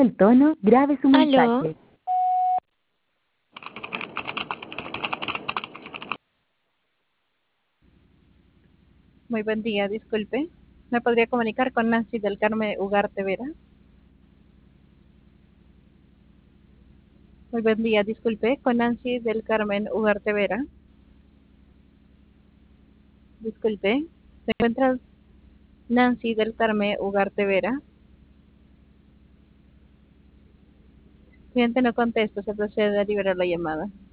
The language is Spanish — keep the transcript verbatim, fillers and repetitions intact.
El tono, grabe su Aló, mensaje. Muy buen día, disculpe. ¿Me podría comunicar con Nancy del Carmen Ugarte Vera? Muy buen día, disculpe, con Nancy del Carmen Ugarte Vera. Disculpe, ¿se encuentra Nancy del Carmen Ugarte Vera? Cliente no contesta, se procede a liberar la llamada.